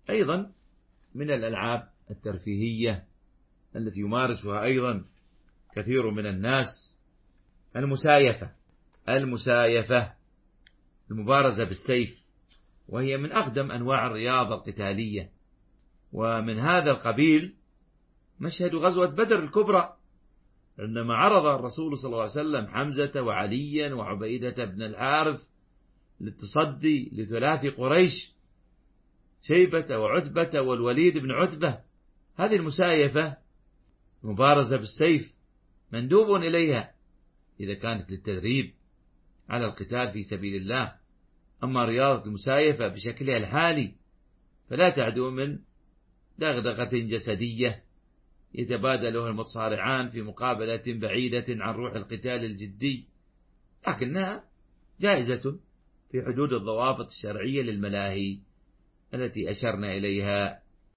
أيضا من الألعاب الترفيهية التي يمارسها أيضا كثير من الناس المسايفة، المبارزة بالسيف، وهي من أقدم أنواع الرياضة القتالية. ومن هذا القبيل مشهد غزوة بدر الكبرى، عندما عرض الرسول صلى الله عليه وسلم حمزة وعليا وعبيدة بن الحارث للتصدي لثلاث قريش، شيبة وعتبة والوليد بن عتبة. هذه المسايفة مبارزة بالسيف مندوب إليها إذا كانت للتدريب على القتال في سبيل الله. أما رياضة المسايفة بشكلها الحالي فلا تعدو من دغدغة جسدية يتبادلها المتصارعان في مقابلة بعيدة عن روح القتال الجدي، لكنها جائزة في حدود الضوابط الشرعية للملاهي التي أشرنا إليها